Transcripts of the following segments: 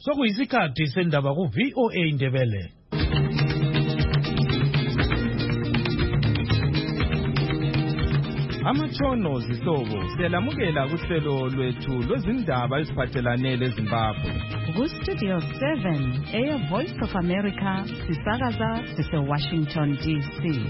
Sokuyisikhathi sendaba ku VOA Ndebele. Amatshono zihlobo siyalamukela kuhlelo lwethu lwezindaba eziphathelane leZimbabwe. Ku-Studio 7 Air Voice of America sisakaza sise-Washington DC.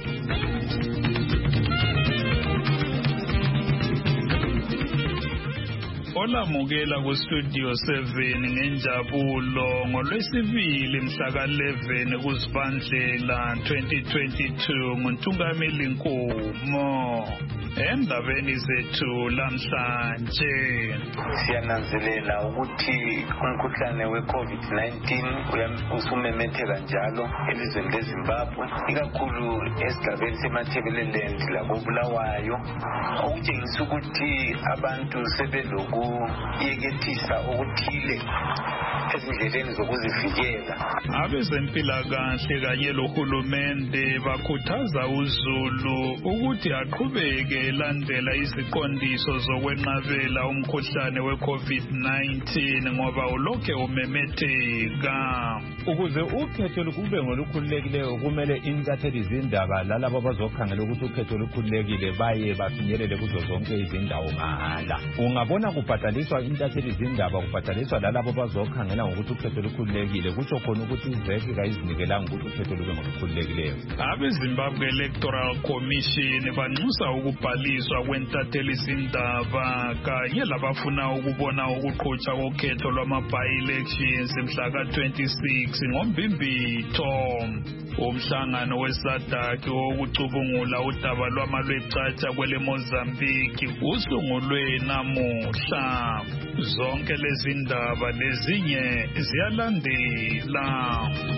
Olamukela ku-Studio 7 ngenjabulo ngolwesibili mhla ka-11 kuZibandlela 2022 nguNtungameli Nkomo. Endabeni zethu lamhlanje siyananzelela ukuthi umkhuhlane we-COVID-19 usumemetheka njalo elizweni leZimbabwe, ikakhulu esigabeni seMatabeleland lakoBulawayo, okutshengisa ukuthi abantu sebelokuyekethisa okuthile ezindleleni zokuzivikela. Abezempilakahle kanye lohulumende bakhuthaza uzulu ukuthi aqhubeke elandela iziqondiso zokwenqabela umkhuhlane we-COVID-19 ngoba ulokhe umemetheka. Ukuze ukhetho lukube ngolukhululekileyo kumele intatheli zindaba lalabo abazokhangela ukuthi ukhetho lukhululekile baye bafinyelele kuzo zonke izindawo mahala. Ungabona kubhadaliswa intatheli zindaba, kubhadaliswa lalabo abazokhangela ngokuthi ukhetho lukhululekile, kutsho khona ukuthi iziveki kayizinikelanga ukuthi ukhetho lube ngolukhululekileyo. Abezimbabwe Electoral Commission banxusa ukubhaliswa kwentatheli zindaba kanye labafuna ukubona ukuqhutshwa kokhetho lwama-by-elections mhla ka-26 ngoMbimbitho. Umhlangano weSADC wokucubungula udaba lwamalwecaca kwele Mozambique usungulwe namuhla. Zonke lezi ndaba lezinye ziyalandela.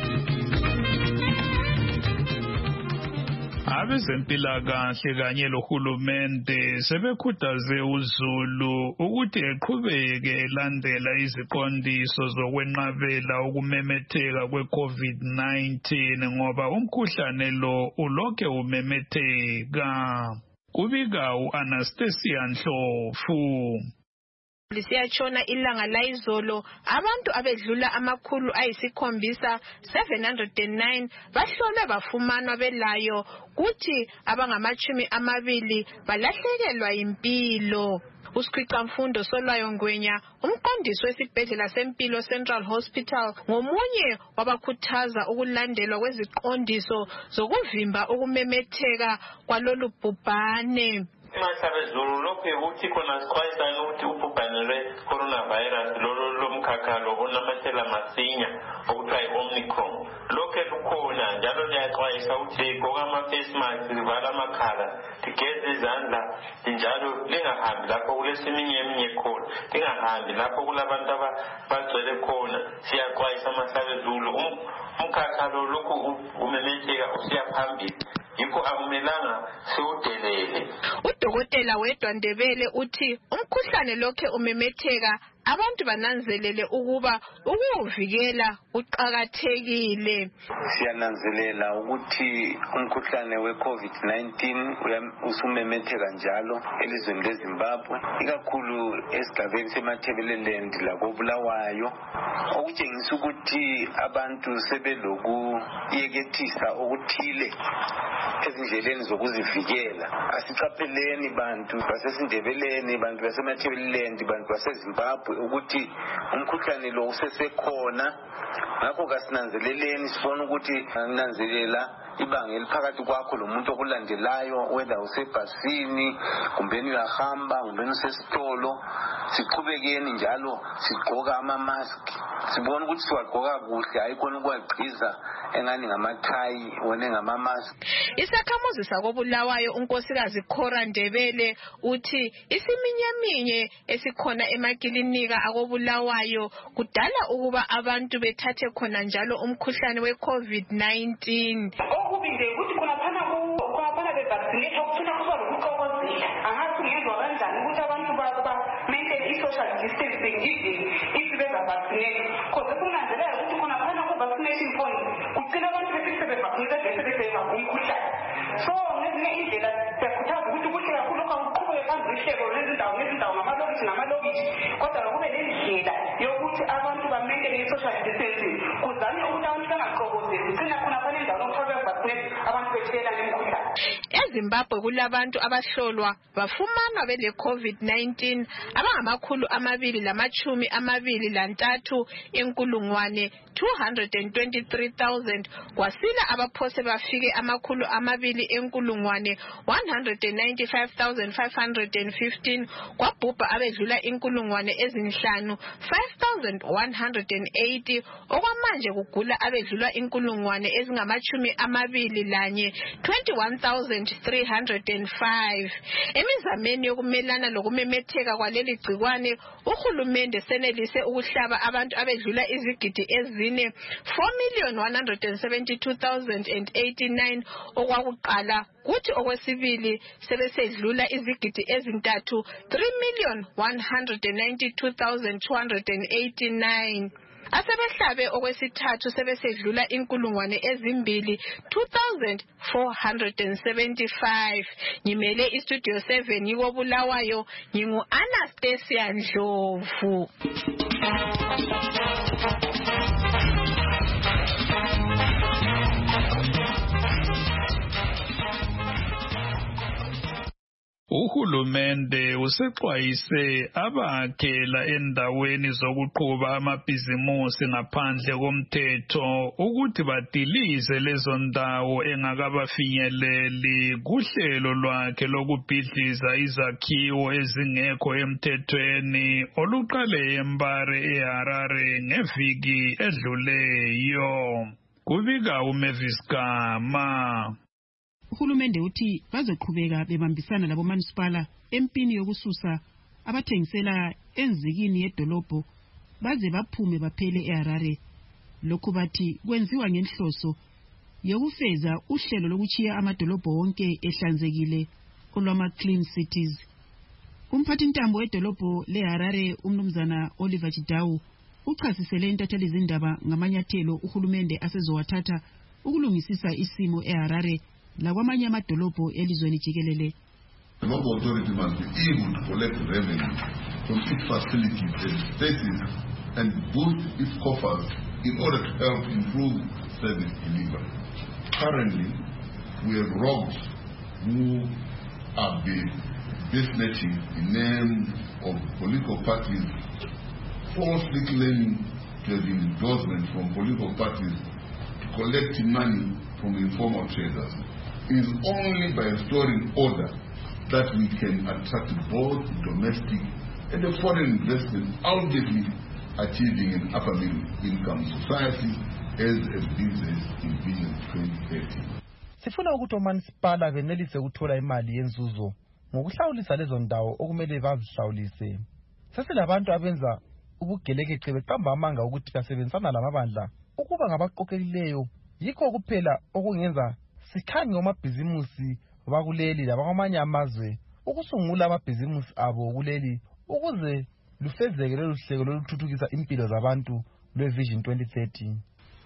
Abezempilakahle kanye lohulumende sebekhuthaze uzulu ukuthi eqhubeke elandela iziqondiso zokwenqabela ukumemetheka kwe-COVID-19 ngoba umkhuhlane lo ulokhe umemetheka. Kubika u-Anastasia Ndlovu. Lisiyatshona ilanga layizolo abantu abedlula 709 bahlolwe bafumanwa belayo, kuthi abangama-20 balahlekelwa impilo. uSikhwicamfundo Solwayo Ngwenya, umqondisi wesibhedlela sempilo Central Hospital, ngomunye wabakhuthaza ukulandelwa kweziqondiso zokuvimba ukumemetheka kwalolu bhubhane. Masabezulu lokho ukuthi khona sikhwayisana ukuthi ubhubhane lwe-coronavirus lomkhakhalo onamathela masinya okuthiwa yi-Omicron lokho lukhona, njalo liyaxwayisa ukuthi gqoka ama-face mask, livala amakhala, ligeze izandla, njalo lingahambi lapho kuleseminye khona, lingahambi lapho kulabantu abagcwele khona. Siyaxwayisa masabezulu, umkhakhalo lokhu umemetheka usiya phambili, yikho akumelanga siwudelele. Udokotela Wedwa Ndebele uthi umkhuhlane lokhe umemetheka, abantu bananzelele ukuba ukuvikela uqhakathekile. Siyananzelela ukuthi umkhuhlane we-COVID-19 usumemetheka njalo elizweni leZimbabwe, ikakhulu esigabeni seMatabeleland lakoBulawayo, okutshengisa ukuthi abantu sebelokuyekethisa okuthile ezindleleni zokuzivikela. Asiqapheleni bantu basesindebeleni, bantu baseMatabeleland, bantu baseZimbabwe ukuthi umkhuhlane lo usesekhona. Ngakho kasinanzeleleni, sifona ukuthi nanzelela ibanga eliphakathi kwakho lomuntu okulandelayo, whether usebhasini kumbeni uyahamba kumbeni usesitolo. Siqhubekeni njalo sigqoka ama-mask, sibona ukuthi siwagqoka kuhle, hayi khona ukuwagqiza engani ngamathayi wona ngama-mask. Isakhamuzi sakoBulawayo unkosikazi Cora Ndebele uthi isiminyaminya esikhona emakilinika akoBulawayo kudala ukuba abantu bethathe khona njalo umkhuhlane we-COVID-19. Okubinde ukuthi khona phana be-vaccinate okufuna kuba lokuxokozela. Angathi ngezwa kanjani ukuthi abantu ba-maintain i-social distancing if beza-vaccinate. Because kunanzelela ukuthi khona phana ku-vaccination point kugcina abantu bese-vaccinate bese umkhuhlane. So ngezinye indlela siyakhuthaza ukuthi kuhle kakhulu lokhu akuqhubeke phansi ihlelo lezindawo ngezindawo, ngamalokishi, kodwa kube nendlela yokuthi abantu ba-maintain i-social social distancing kuzanywe ukuthi abantu bangaxokozeli sina khona khona indawo lokuthola bevaccinate abantu bethelelana imikhuhlane. EZimbabwe kulabantu abahlolwa bafumana bele COVID-19 abangama223 inkulungwane 223,000 kwasila abaphose bafike 200 enkulungwane 195,515 kwabhubha abedlula inkulungwane ezinhlanu 5,180 okwamanje kugula abedlula inkulungwane ezingama21 21,305. Emizameni yokumelana lokumemetheka kwaleli gcikwane uhulumende senelise ukuhlaba abantu abedlula izigidi ezine 4,172,089 okwakuqala kuthi okwesibili sebesedlula izigidi ezintathu 3,192,289. Asebehlabe okwesithathu sebesedlula inkulungwane ezimbili 2,475. Ngimele istudio 7 ngikobulawayo ngingu Anastasia Ndlovu. Uhulumende usexwayise abakhela endaweni zokuqhuba amabhizimusi ngaphandle komthetho ukuthi badilize lezo ndawo engakabafinyeleli kuhlelo lwakhe lokubhidliza izakhiwo ezingekho emthethweni oluqale eMbare eHarare ngeviki edluleyo. Kubika uMavis Gama. Uhulumende uthi bazoqhubeka bebambisana labo municipal empini yokususa abathengisela enzikini yedolobho baze baphume baphele eHarare. Lokhu bathi kwenziwa ngenhloso yokufeza uhlelo lokuchiya amadolobho wonke ehlanzekile olwama clean cities. Umphathintambo wedolobho leHarare umnumzana Oliver Chidawu uchasisele intatheli zindaba ngamanyathelo uhulumende asezowathatha ukulungisisa isimo eHarare lakwamanye amadolobho elizweni jikelele. The local authority must be able to collect revenue from its facilities and spaces and boost its coffers in order to help improve service delivery. Currently, we have rogues who are businessing in name of political parties, falsely claiming to have endorsement from political parties to collect money from informal traders. It is only by restoring order that we can attract both domestic and the foreign investment, ultimately achieving an upper middle income society as a business in Vision 2030. Sifuna ukuthi omanisipala benelise ukuthola imali yenzuzo ngokuhlawulisa lezo ndawo okumele bazihlawulise. Sesilabantu abenza ubugelekeqe beqamba amanga ukuthi basebenzisana lamabandla ukuba ngabaqoqelileyo. Yikho kuphela okungenza sikhanye ngomabhizimusi bakuleli labakwamanye amazwe ukusungula amabhizimusi abo kuleli ukuze lufezeke lolu hlelo lokuthuthukisa impilo zabantu lweVision 2030.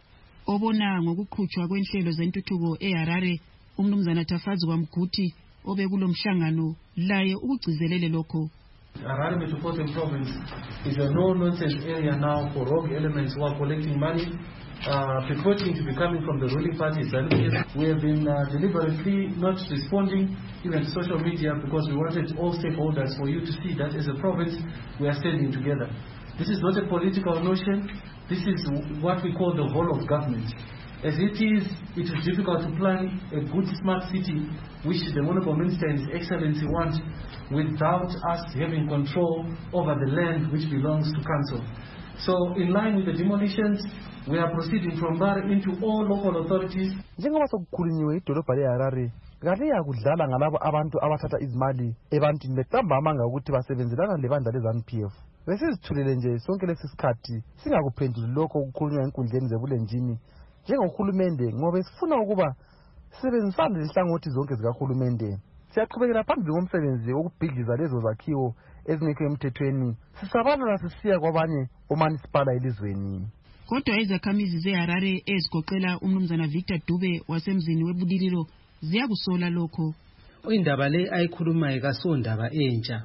Obona ngokuqhutshwa kwenhlelo zentuthuko eHarare umnumzana Tafazi kwaMguti obekulomhlangano laye ukugcizelele lokho. Harare Metropolitan Province is a no-nonsense area now for rogue elements who are collecting money, purporting to be coming from the ruling party. We have been deliberately not responding even to social media because we wanted all stakeholders for you to see that as a province we are standing together. This is not a political notion. This is what we call the whole of government. As it is difficult to plan a good smart city, which the Honorable Minister and His Excellency want, without us having control over the land which belongs to council. So, in line with the demolitions, we are proceeding from there into all local authorities. Njengoba sokukhulunyiwe idolobha leHarare, ngale yakudlala ngalabo abantu abathatha izimali ebantwini beqamba amanga ukuthi basebenzelana lebandla leZANU-PF. Besizithulele nje sonke lesisikhathi singakuphenduli lokho okukhulunywa enkundleni zebulenjini. Njengohulumende ngoba sifuna ukuba sisebenzisane lehlangothi zonke zikahulumende. Siyaqhubekela phambili ngomsebenzi wokubhidliza lezo zakhiwo ezingekho emthethweni. Sisabana sisiya kwabanye omanisipala elizweni. Kodwa izakhamizi zeHarare ezigoqela umnumzana Victor Dube wasemzini webudililo ziyakusola lokho. Indaba le ayikhulumayo kasondaba entsha.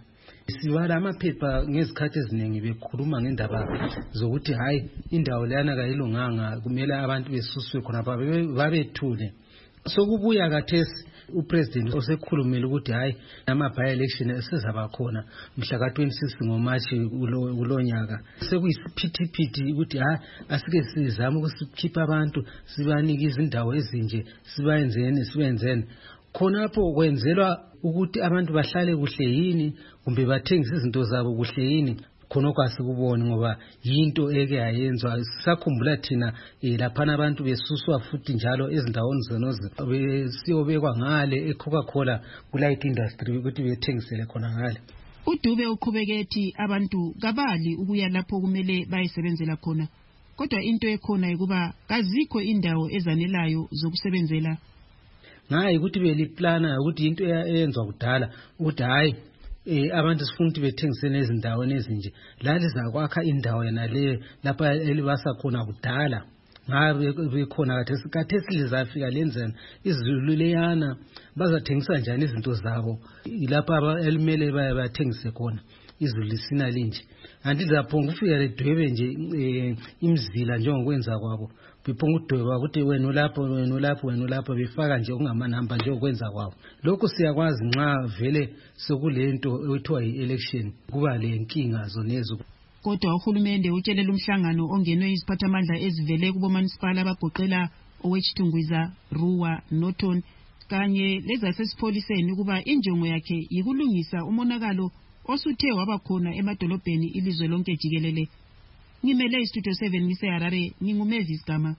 Sibala amaphepha ngezikhathi eziningi bekhuluma ngendaba zokuthi hayi indawo leyana kayilunganga kumele abantu besuswe khona babethule. Sokubuya kathesi upresident osekhulumile ukuthi hayi ama by election esezaba khona mhla ka26 ngoMashi kulonyaka. Sekuyisiphithiphithi ukuthi hayi asike sizama ukusikhipha abantu sibanike izindawo ezinje sibenzeni khonapho kwenzelwa ukuthi abantu bahlale kuhle yini kumbe bathengise izinto zabo kuhle yini. Khonokho asikuboni ngoba yinto eke yayenzwa. Sakhumbula thina laphana abantu besuswa futhi njalo ezindawoni zenozi siyobekwa ngale eCoca-Cola kulight industry ukuthi bethengisele khona ngale. uDube uqhubeke ethi abantu kabali ukuya lapho kumele bayisebenzela khona, kodwa into ekhona ukuba kazikho indawo ezanelayo zokusebenzela. Ngayi ukuthi beliplana ukuthi into eyenzwa kudala ukuthi hayi abantu sifuna ukuthi bethengisele ezindaweni ezinje lali zakwakha indawo yena le lapha elibasa khona kudala. Ngabe bekhona kathesi lizafika lenzeni izulu leyana bazathengisa njani izinto zabo lapha elimele bayathengise khona izulu lisina linje. Andizaphonga ufika ledwebe nje imzila njengokwenza kwabo biphonga udweba ukuthi wena lapho befaka nje ungamanamba nje okwenza kwabo. Lokho siyakwazi nxa vele sekulento ethiwa yi-election kuba le nkinga zonezo. Kodwa uhulumende utshelela umhlangano ongenwe iziphathamandla ezivele kubomanisipala abagoqela owechitungwiza, Ruwa, Norton kanye lezasesipholiseni ukuba injongo yakhe yikulungisa umonakalo osuthe wabakhona emadolobheni ilizwe lonke jikelele. Ngimele istudio 7 ngise Harare, ngingumezisi Gama.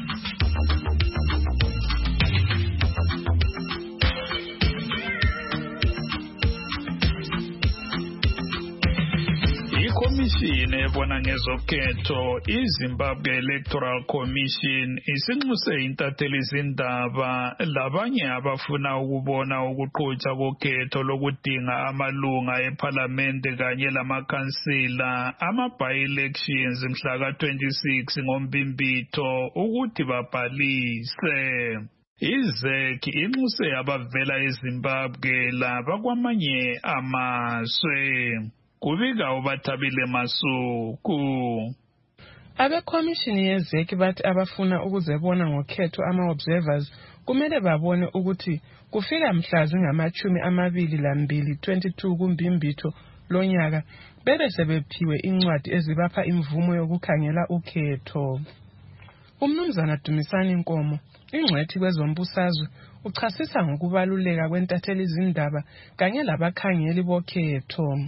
Ikhomishini ebona ngezokhetho iZimbabwe Electoral Commission isinxuse intatheli zindaba labanye abafuna ukubona ukuqhutshwa kokhetho lokudinga amalunga eParliament kanye lamakhansila ama-by-elections mhla ka-26 ngoMbimbitho ukuthi babhalise. IZEC inxuse abavela eZimbabwe laba kwamanye amazwe. Kubika uBathabile Masuku. Abekhomishini yeZEC bathi abafuna ukuzebona ngokhetho ama-observers kumele babone ukuthi kufika mhla zingama-22 22 kuMbimbitho lonyaka bebe sebephiwe incwadi ezibapha imvumo yokukhangela ukhetho. Umnumzana Dumisani Nkomo, ingcwethi kwezombusazwe, uchasisa ngokubaluleka kwentatheli zindaba kanye labakhangeli bokhetho.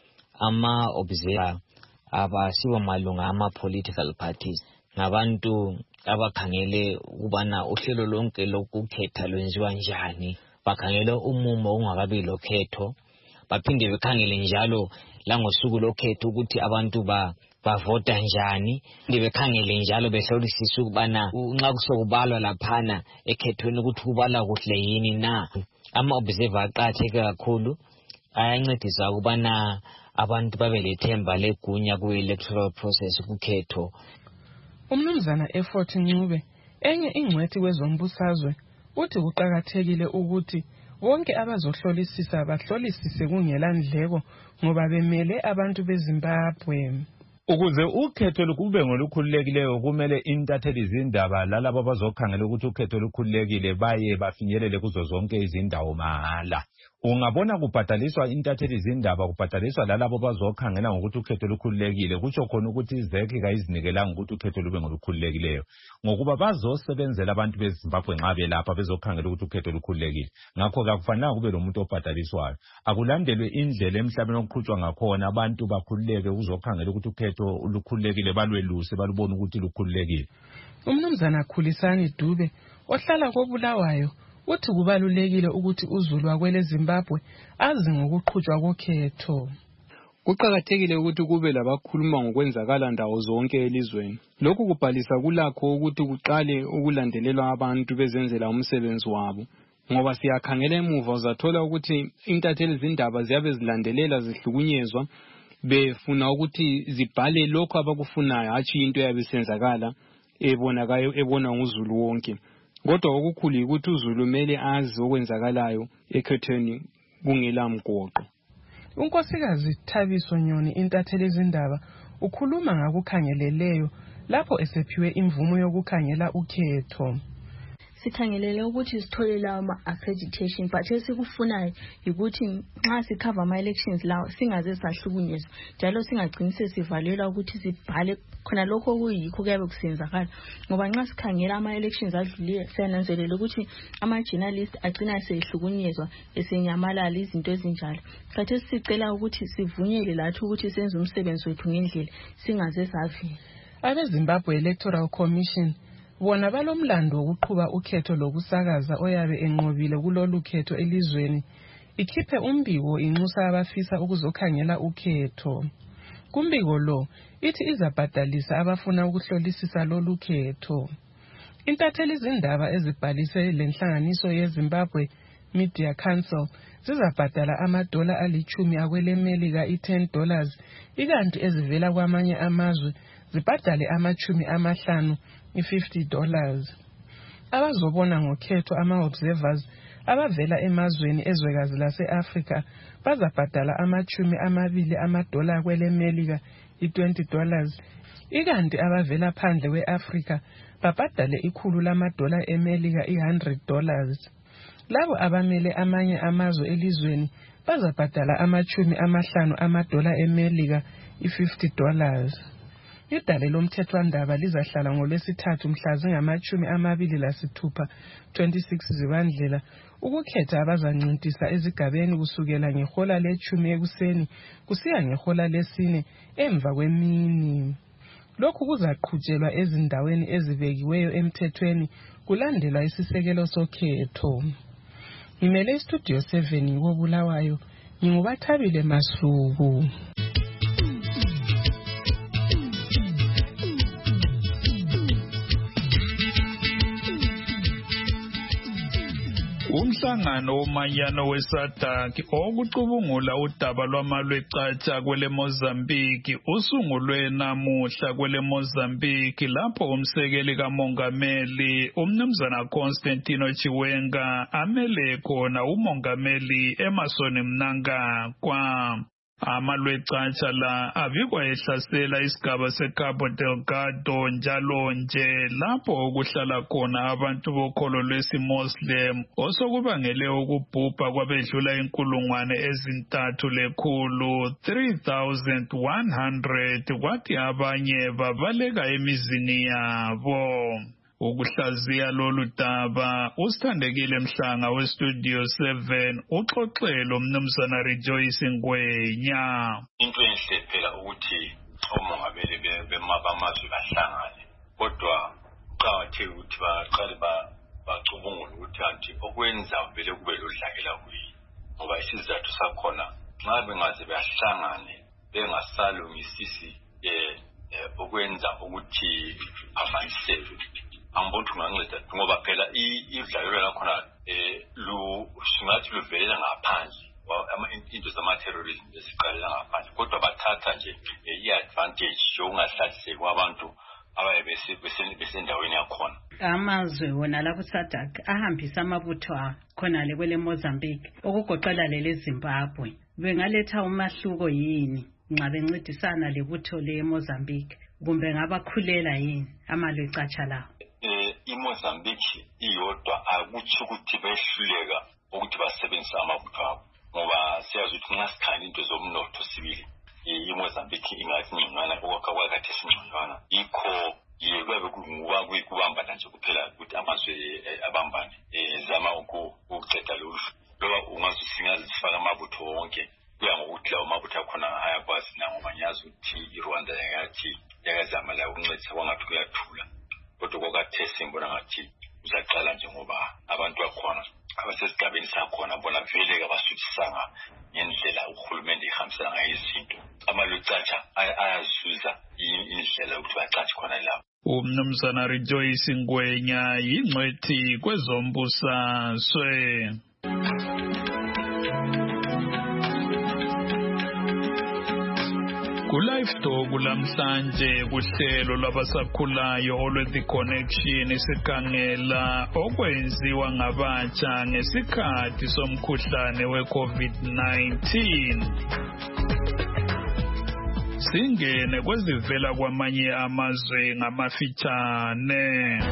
Ama-observer abasibo malunga ama-political parties ngabantu abakhangele ukubana uhlelo lonke lokukhetha lwenziwa njani, bakhangele umumo ungakabi lokhetho, baphinde bekhangele njalo langosuku lokhetho ukuthi abantu bavota njani, bekhangele njalo behlolisisa ukubana nxa kusokubalwa laphana ekhethweni ukuthi kubalwa kuhle yini na. Ama-observer aqakatheke kakhulu, ayancedisa ukubana abantu babe lethemba legunya ku-electoral process kukhetho. Umnumzana Effort Ncube, enye ingcwethi kwezombusazwe, uthi kuqakathekile ukuthi bonke abazohlolisisa bahlolisise kungela ndleko ngoba bemele abantu beZimbabwe. Ukuze ukhetho lukube ngolukhululekileyo kumele intatheli zindaba lalabo abazokhangela ukuthi ukhetho lukhululekile baye bafinyelele kuzo zonke izindawo mahala. Ungabona kubhadaliswa intatheli zindaba kubhadaliswa lalabo bazokhangela ngokuthi ukhetho lukhululekile, kutsho khona ukuthi iZEC kayizinikelang ukuthi ukhetho lube ngolukhululekileyo ngokuba bazosebenzela abantu beZimbabwe nxa belapha bezokhangela ukuthi ukhetho lukhululekile. Ngakho akufanele kube lomuntu obhadaliswayo, akulandelwe indlela emhlabeni okuqhutshwa ngakhona abantu bakhululeke uzokhangela ukuthi ukhetho lukhululekile balweluse balubona ukuthi lukhululekile. Umnumzana Khulisani Dube ohlala koBulawayo uthi kubalulekile ukuthi uZulu wakwele Zimbabwe azi ngokuqhutshwa kokhetho. Kuqakathekile ukuthi kube labakhuluma ngokwenzakala ndawo zonke elizweni. Lokhu kubhalisa kulakho ukuthi kuqale ukulandelelwa abantu bezenzela umsebenzi wabo. Ngoba siyakhangela emuva uzathola ukuthi intatheli zindaba ziyabe zilandelela zihlukunyezwa befuna ukuthi zibhale lokho abakufunayo hatshi into yabisenzakala ebona nguZulu wonke. Kodwa okukhulu ukuthi uZulu mele azi okwenzakalayo ekhethweni kungela mgoqo. unkosikazi Thabiso Nyoni intatheli izindaba ukhuluma ngakukhangeleleyo lapho esephiwe imvumo yokukhangela ukhetho. Sikhangelele ukuthi sithole lawo accreditation but esikufunayo ukuthi nxa sikhava ama elections lawo singaze sahlukunyezwa njalo singagcini sesivalelwa ukuthi sibhale khona lokho kuyikho kuyabe kusenzakala ngoba nxa sikhangela ama elections adluliwe siyananzelela ukuthi ama journalists agcina sehlukunyezwa esenyamalala izinto ezinjalo. Khathesi sicela ukuthi sivunyelwe lathi ukuthi senze umsebenzi wethu ngendlela singaze savela. Abezimbabwe Electoral Commission bona balomlando wokuqhuba ukhetho lokusakaza oyabe enqobile kulolu khetho elizweni ikhiphe umbiko inxusa abafisa ukuzokhangela ukhetho. Kumbiko lo ithi izabhadalisa abafuna ukuhlolisisa lolu khetho. Intatheli izindaba ezibhalise lenhlanganiso yeZimbabwe Media Council zizabhadala amadola ali10 akwelemelika $10 ikanti ezivela kwamanye amazwe zibhadale $50 $50. Abazobona ngokhetho ama-observers abavela emazweni ezwekazi lase-Afrika bazabhadala $20 kwelemelika $20 ikanti abavela phandle kwe-Afrika babhadale $100 emelika $100. Labo abamele amanye amazwe elizweni bazabhadala $50 emelika $50. Idale lomthethwandaba lizahlala ngolwesithathu mhla zingama-26 Zibandlela ukukhetha abazancintisa ezigabeni kusukela ngehola le-10 ekuseni kusiya ngehola le-4 emva kwemini. Lokhu kuzaqhutshelwa ezindaweni ezibekiweyo emthethweni kulandela isisekelo sokhetho. Ngimele istudio 7 koBulawayo ngingubathabile Masuku. Umhlangano womanyano weSADC okucubungula udaba lwamalwecatsha kwele Mozambique usungulwe namuhla kwele Mozambique lapho umsekeli kamongameli umnumzana Constantino Chiwenga amele khona umongameli Emmerson Mnangagwa. Amalwecatsha la avikwa ehlasela isigaba seCabo Delgado njalo nje lapho okuhlala khona abantu bokholo lwesiMuslim osokubangele ukubhubha kwabedlula 3,100 kwathi abanye babaleka emizini yabo. Ukuhlaziya lolu daba usithandekile Mhlanga westudio 7 uxoxelo umnumzana Rejoice Ngwenya. Into enhle phela ukuthi omongameli bamazwe bahlangane kodwa uqhatheke ukuthi baqale bacubungule ukuthi anti okwenza vele kube lodlakela kuyini ngoba isizathu sakhona nxa bengaze bahlangane bengasalungisisi okwenza ukuthi avaniseke angibonthi kunganceda ngoba phela idlalelo lakhona singathi luvelela ngaphandle into zama-terrorism esiqalela ngaphandle kodwa bathatha nje i-advantage yokungahlaliseki kwabantu abaye besendaweni yakhona. Amazwe wona lapho SADC ahambisa amabutho khonale kwele Mozambique okugoqela lele Zimbabwe bengaletha umahluko yini nxa bencedisana lebutho le Mozambique kumbe ngabakhulela yini amalwecatsha lawo? iMozambique iyodwa akuthi ukuthi behluleka ukuthi basebenzise amabutho abo ngoba siyazi ukuthi nxa sikhangela into zomnotho sibili iMozambique ingathi ngconywana okwakha kwakhe singconywana yikho kuyabe kubambana nje kuphela ukuthi amazwe abambane zama ukuqeda lolu loba ungazi sifaka amabutho wonke kuya ngokuthi lawo mabutho akhona ayakwazi na ngoba ngiyazi ukuthi iRwanda yathi yakazama la ukuncedisa kwangathi kuyathula kodwa kwakathesi ngibona ngathi uzaqala nje ngoba abantu bakhona abasesigabeni sakhona bona vele kabasuthisanga ngendlela uhulumende ihambisana ngayo izinto amalwecatsha ayazuza indlela ukuthi bacatshe khona lapho. Umnumzana Rejoice Ngwenya yingcwethi kwezombusazwe. Ku-Live Talk lamhlanje kuhlelo lwabasakhulayo olwe-The Connection sikhangela okwenziwa ngabatsha ngesikhathi somkhuhlane we-COVID-19. Singene kwezivela kwamanye amazwe ngamafitshane.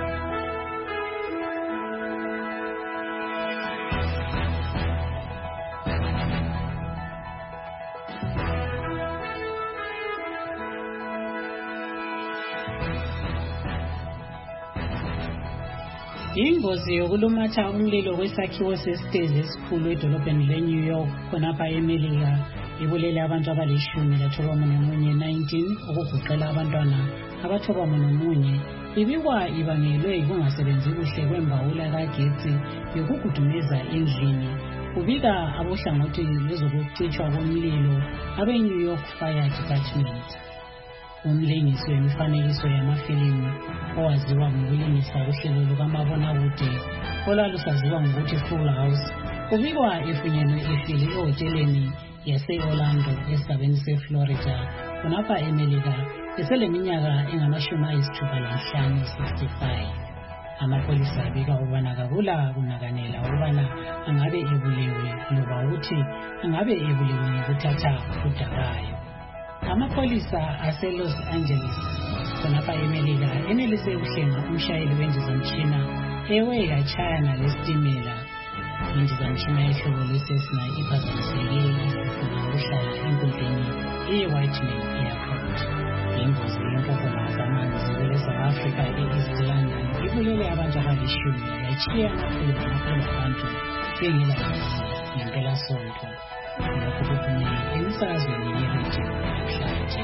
Ingozi yokulumatha umlilo kwesakhiwo sesitezi esikhulu edolobheni leNew York khonapha eMelika ibulele abantu abali-19 okugoqela abantwana abathoba-1 ibikwa ibangelwe yikungasebenzi kuhle kwembawula kagetsi yokugudumeza endlini. Kubika abohlangothi lwezokucitshwa komlilo abe-New York Fire Department. Umlingisi wemifanekiso yamafilimu owaziwa ngokulingisa uhlelo lukamabonakude olwalusaziwa ngokuthi Full House kubikwa efunyenwe efile ehoteleni yase-Orlando esigabeni seFlorida khonapha eMelika eseleminyaka engama-65. Amapholisa abika ukubana kakula kunakanela ukubana angabe ebulewe loba ukuthi angabe ebulewe ngokuthatha udakayo. Amapholisa ase-Los Angeles khonapha eMelika enelise ukuhlenga umshayeli wendizamtshina ewe yatshayana lesitimela. Indizamtshina yehlobo lwe-Cessna iphazamiseke isifuna ukuhlala enkundleni ye-Whiteman Airport. Ingozi yempophoma zamanzi kwele-South Africa e-East London ibulele abantu abalishumi yatshiya amakhulu abantu bengela ngempelasonto. Lokhu kuphume emisakazweni yeredio namhlanje.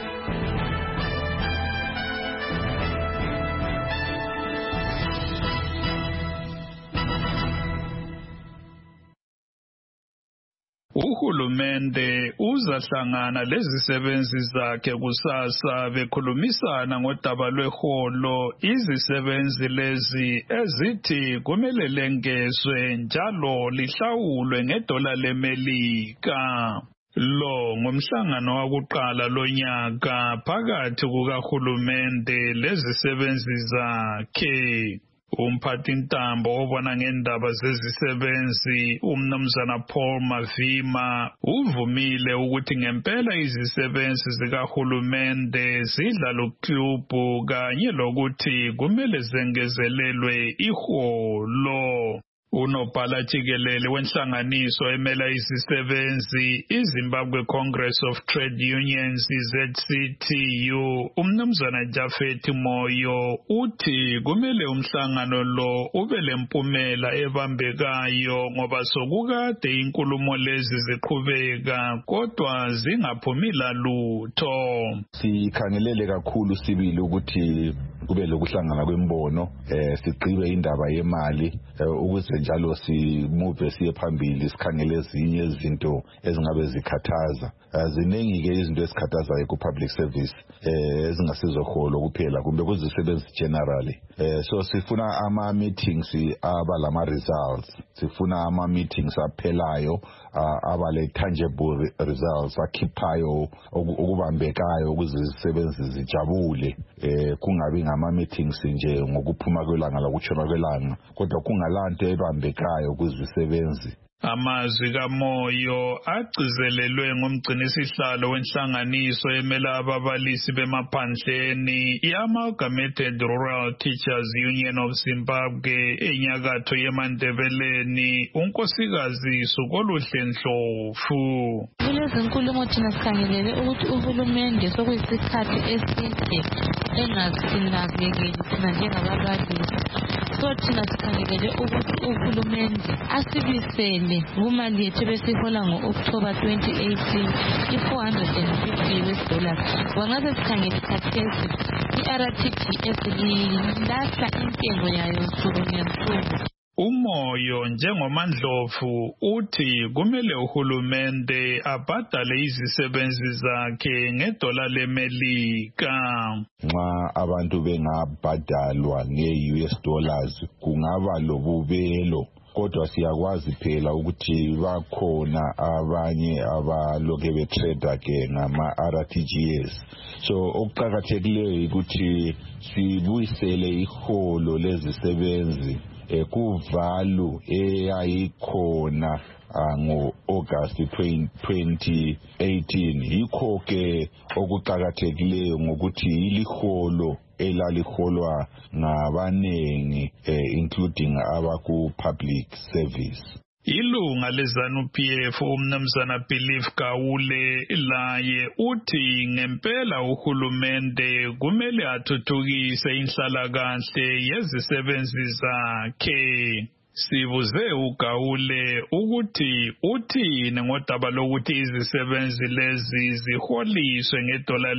Uhulumende uzahlangana lezisebenzi zakhe kusasa bekhulumisana ngodaba lweholo. Izisebenzi lezi ezithi kumele lengezwe njalo lihlawulwe ngedola leMelika. Lo ngumhlangano wakuqala lonyaka phakathi kukahulumende lezisebenzi zakhe. Umphathintambo obona ngendaba zezisebenzi umnumzana Paul Mavima uvumile ukuthi ngempela izisebenzi zikahulumende zidla luklubhu kanye lokuthi kumele zengezelelwe iholo. Unobhala jikelele wenhlanganiso emela izisebenzi iZimbabwe Congress of Trade Unions ZCTU umnumzana Jafet Moyo uthi kumele umhlangano lo ube lempumela ebambekayo ngoba sokukade inkulumo lezi ziqhubeka kodwa zingaphumila lutho. Sikhangelele kakhulu sibili ukuthi kube lokuhlangana kwembono sigqibe indaba yemali ukuze njalo simuve siye phambili sikhangele ezinye izinto ezingabe zikhathaza. Ziningi-ke izinto ezikhathazayo ku-public service ezingasizoholo kuphela kumbe kuzisebenzi generally. So sifuna ama-meetings abalama-results, sifuna ama-meetings aphelayo abale-tangible results akhiphayo okubambekayo ukuze izisebenzi zijabule. Kungabi ngama-meetings nje ngokuphuma kwelanga lokutshona kwelanga kodwa kungalanto ebambekayo kuzisebenzi. Amazwi kaMoyo agcizelelwe ngumgcinisihlalo wenhlanganiso emela ababalisi bemaphandleni i-Amalgamated Rural Teachers Union of Zimbabwe enyakatho yeMandebeleni unkosikazi Sukoluhle Ndlovu. Kulezinkulumo thina sikhangelele ukuthi uhulumende sokuyisikhathi eside engasinakekeli thina njengababalisi. So thina sikhangelele ukuthi uhulumende asibisele kumali yethu besihola ngo-October 2018 $450. Wangaze sikhangele khathesi i-RTGS lilahla intengo yayo nsuku ngensuku. Umoyo njengomandlovu uthi kumele uhulumende abhadale izisebenzi zakhe ngedola leMelika. Nxa abantu bengabhadalwa nge-US dollars kungaba lobubelo. Kodwa siyakwazi phela ukuthi bakhona abanye abaloke betrade ke ngama-RTGS. So okuqakathekileyo ukuthi sibuyisele iholo lezisebenzi kuvalu eyayikhona ngo-August 2018. Yikho ke okuqakathekileyo ngokuthi iliholo elaliholwa ngabanengi including abaku-public service. Ilunga leZANU-PF umnumzana Belief Gawule laye uthi ngempela uhulumende kumele athuthukise inhlalakahle yezisebenzi zakhe. Sibuze uGawule ukuthi uthini ngodaba lokuthi izisebenzi lezi ziholiswe ngedola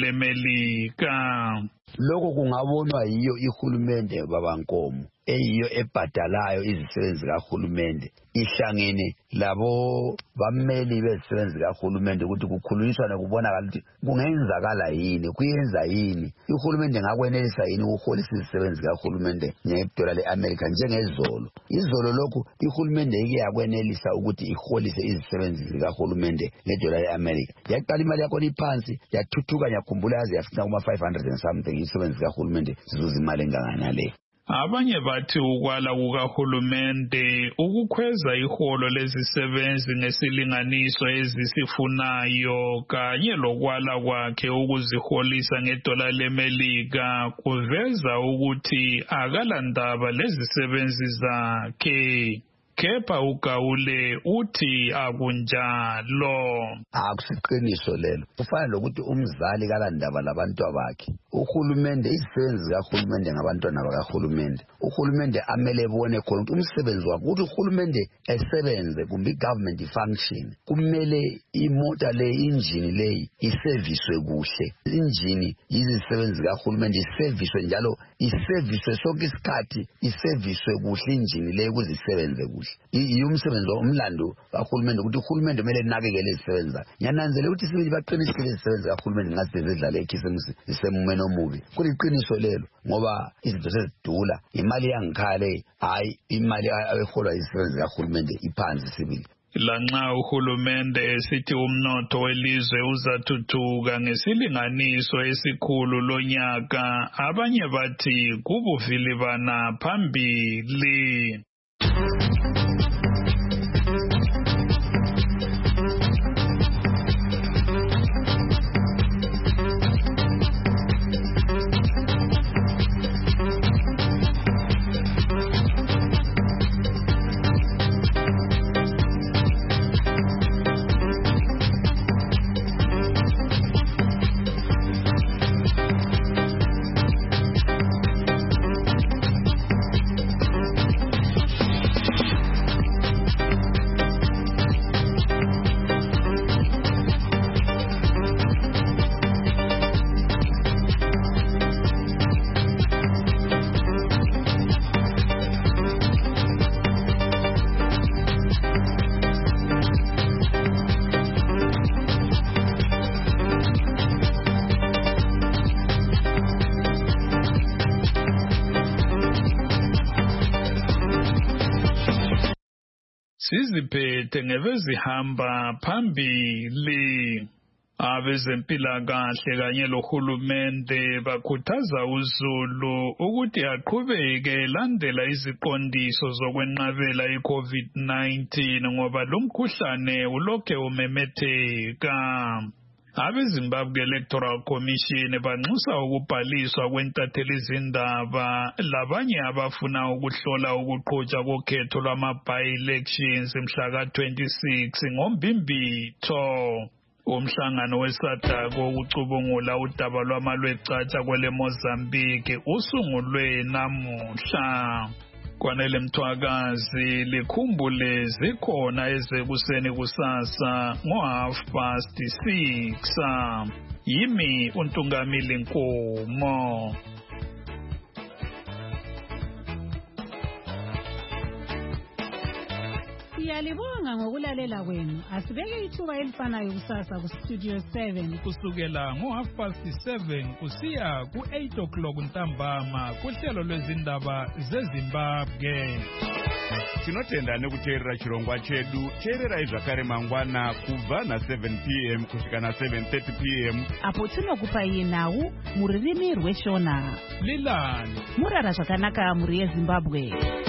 leMelika. Lokho kungabonwa yiyo ihulumende babankomo eyiyo ebhadalayo izisebenzi kahulumende ihlangene labo bameli bezisebenzi kahulumende ukuthi kukhulunyiswana kubonakala ukuthi kungenzakala yini kuyenza yini ihulumende ngakwenelisa yini ukuholisa izisebenzi kahulumende ngedola leAmerica njengezolo. Izolo lokhu ihulumende ike yakwenelisa ukuthi iholise izisebenzi zikahulumende ngedola leAmerica. Yaqala imali yakho iphansi yathuthuka yakhumbula yaze yafika kuma 500 and something izisebenzi zikahulumende zizuza imali enganganale. Abanye bathi ukwala kukahulumende ukukhweza iholo lezisebenzi ngesilinganiso ezisifunayo kanye lokwala kwakhe ukuziholisa ngedola leMelika kuveza ukuthi akalandaba lezisebenzi zakhe. Kepha uGawule uthi akunjalo. Akusiqiniso lelo. Kufana lokuthi umzali kalandaba labantu abakhe. Uhulumende izisebenzi kahulumende ngabantwana bakahulumende. Uhulumende amele ebone khona ukuthi umsebenzi wakhe ukuthi uhulumende esebenze kumbe government function. Kumele imota le engine le iserviswe kuhle. Engine izisebenzi kahulumende iserviswe njalo iserviswe sonke isikhathi iserviswe kuhle engine le ukuzisebenze kuhle. Umsebenzi omlando kahulumende ukuthi uhulumende kumele nakekele izisebenzi zakhe. Ngiyananzela ukuthi sibili baqinisile izisebenzi kahulumende ngathi zedlala ekhisi isemumeno omubi. Kuliqiniso lelo ngoba izinto sezidula imali yangikhale hayi imali abeholwa izisebenzi kahulumende iphansi sibili. Lanxa uhulumende esithi umnotho welizwe uzathuthuka ngesilinganiso esikhulu lonyaka, abanye bathi kubuvilibana phambili. Siziphethe ngebezihamba phambili. Abezempilakahle kanye lohulumende bakhuthaza uZulu ukuthi aqhubeke landela iziqondiso zokwenqabela iCovid-19 ngoba lo mkhuhlane ulokhe umemetheka. Abezimbabwe Electoral Commission banxusa ukubhaliswa kwentathelizindaba labanye abafuna ukuhlola ukuqhutshwa kokhetho lwama-by-elections mhla ka-26 ngoMbimbitho. Umhlangano weSADC wokucubungula udaba lwamalwecatsha kwele Mozambique usungulwe namuhla. Kwanele Mthwakazi likhumbule zikhona ezekuseni kusasa ngo6:30. Yimi uNtungamili Nkomo. Siyalibonga ngokulalela kwenu. Asibeke ithuba elifanayo kusasa kuStudio 7 kusukela ngo7:30 kusiya ku8 ntambama kuhlelo lwezindaba zeZimbabwe. Tinotenda nekuteerera chirongwa chedu. Teererai zvakare mangwana kubva na7 p.m. kusvika na7:30 p.m. apo tinokupai nhau muririmi rweShona. Lilani murara zvakanaka muri yeZimbabwe.